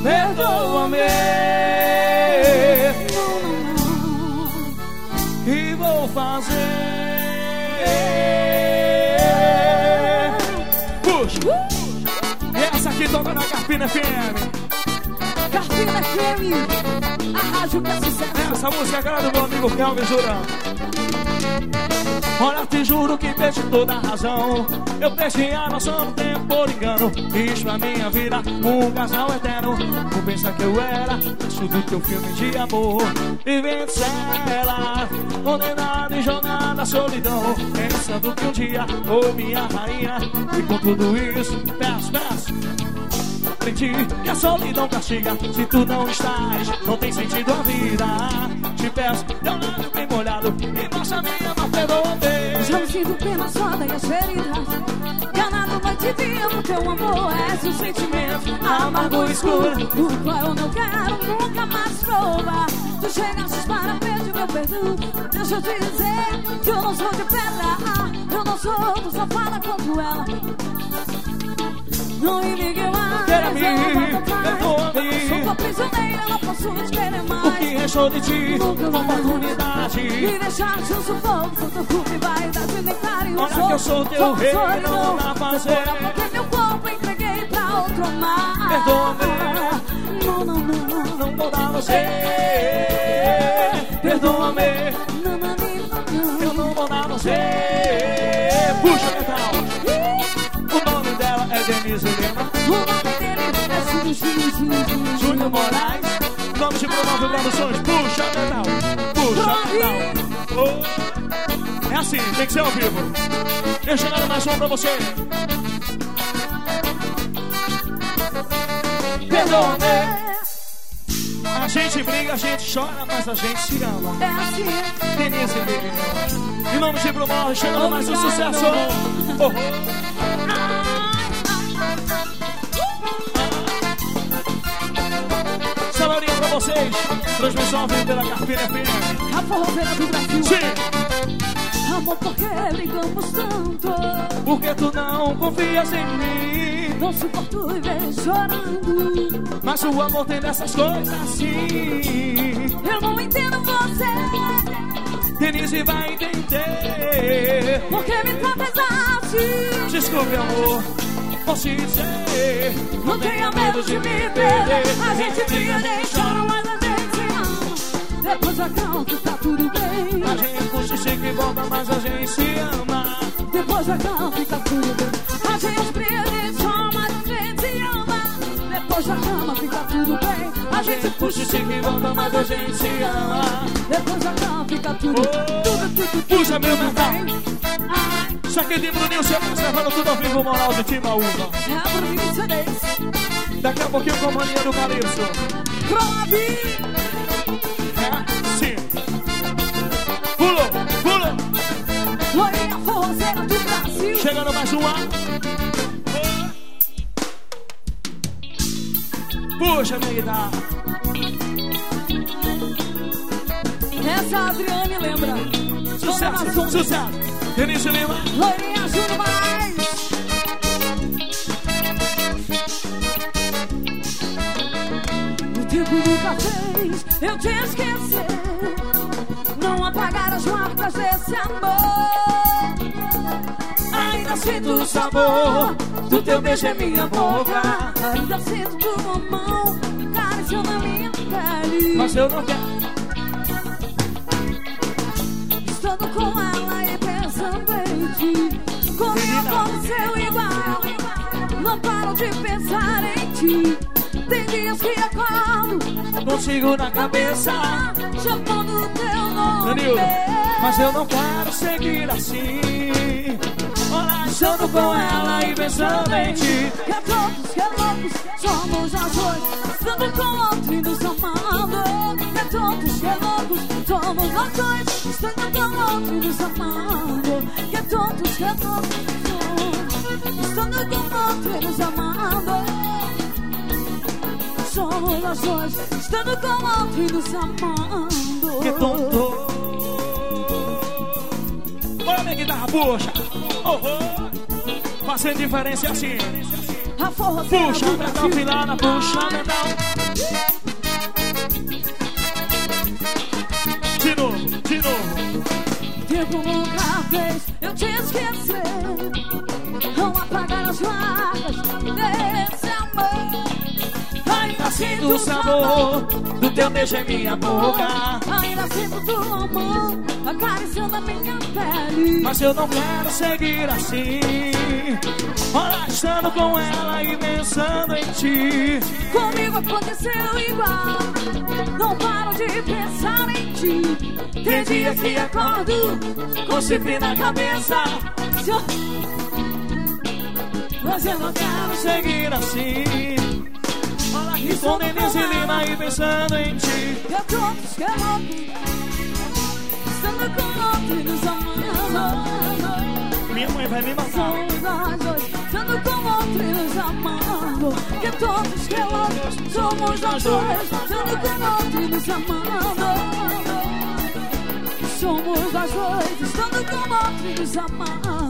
perdoa-me. E vou fazer. Puxa! E essa aqui toca na Carpina FM. Carpina FM, a rádio que é sucesso. Essa música é aquela do meu amigo Kelvin Jurão. Olha, te juro que perdi toda a razão. Eu perdi a noção do tempo por engano. Fiz pra minha vida um casal eterno. Não pensa que eu era isso do teu filme de amor. Vivendo cela, condenado e jogado na solidão. Pensando que um dia foi minha rainha. E com tudo isso, peço. Aprendi que a solidão castiga. Se tu não estás, não tem sentido a vida. Te peço, teu lábio bem molhado e mostra minha mão, perdoa-me. Já me sinto pena só das feridas. Enganado noite e dia, porque o amor é seu sentimento amargo e escuro, do qual eu não quero nunca mais provar. Tu chegastes para pedir meu perdão. Deixa eu te dizer que eu não sou de pedra. Eu não sou tão safada quanto ela. Não me ligue mais, perdoa-me. Sou tua prisioneira, não posso te querer mais. O que restou de ti, uma oportunidade. Me deixaste um sufoco, teu culpa e vaidade, nem carinho. Olha que eu sou teu rei, não dá pra fazer. Porque meu corpo entreguei pra outro amar. Perdoa-me, não vou dar você. Perdoa-me, eu não vou dar você. Puxa, metal. O nome dela é Denise Lima. O nome dele é Júnior Moraes. Nome de Promove Produções. Puxa, metal. Oh. É assim, tem que ser ao vivo. Deixa eu dar mais som pra você. Perdoa-me. A gente briga, a gente chora, mas a gente se ama. É assim. Denise Lima. Em nome de Promove, chegando mais um sucesso. Salarinho pra vocês. Transmissão vem pela Carpina FM. A forrozeira do Brasil. Sim. Amor, por que brigamos tanto? Porque tu não confias em mim. Não suporto ver chorando. Mas o amor tem dessas coisas assim. Eu não entendo você. Denise vai entender. Por que me tratas assim? Desculpe, amor, posso dizer. Não tenha medo de me perder. A gente briga, nem chora, mas a gente se ama. Depois acalma que tá tudo bem. A gente puxa, chega e volta, mas a gente se ama. Depois acalma que tá tudo bem. A gente briga, nem chora, mas a gente se ama. Depois da cama fica tudo bem. A gente puxa, chega e volta, mas a gente se ama. Depois da cama fica tudo bem. Puxa, meu metal. Isso aqui de Bruninho, você observando tudo ao vivo, moral de Tima Uva. É a Bruninho CDs. Daqui a pouquinho com a mania do Calypso. Prove! É, sim. Pulou. Loirinha forrozeira do Brasil. Chegando mais uma. Puxa, minha guitarra. Essa a Adriane lembra. Sucesso. Denise Lima. Loirinha Júnior Moraes. O tempo nunca fez eu te esquecer. Não apagar as marcas desse amor. Ainda sinto o sabor do teu beijo em minha boca. Ainda sinto tua mão acariciando a minha pele. Mas eu não quero. Estando com ela e pensando em ti. Comigo como seu igual. Não paro de pensar em ti. Tem dias que acordo Consigo na cabeça chamando teu nome. Danilo, mas eu não quero seguir assim. Olá, estando com ela e pensando em ti. Que é loucos, somos nós dois. Estando com outro e nos amando. Que é loucos, somos nós dois. Estando com outro e nos amando. Que é loucos, estando com outro e nos amando. Somos nós dois, estando com outro e nos amando. Que tonto. Olha minha guitarra, puxa. Fazendo diferença assim. a forrozeira. Puxa mental, filada, puxa mental. De novo, de novo. O tempo nunca fez eu te esquecer. Não apagar as marcas desse amor. Ainda sinto O sabor do teu beijo em minha boca. Ainda sinto teu amor acariciando a minha pele. Mas eu não quero seguir assim. Olha, estando com ela e pensando em ti. Comigo aconteceu igual. Não paro de pensar em ti. Tem dia que acordo com chifre na cabeça. Mas eu não quero Seguir assim. Olha aqui com Denise Lima e pensando em ti. Eu tô louco, estando com outro e nos amando. Minha mãe vai me matar. Somos nós dois, estando com outro e nos amando. Que todos que loucos, somos nós dois, estando com outro e nos amando. Somos nós dois, estando com outro e nos amando.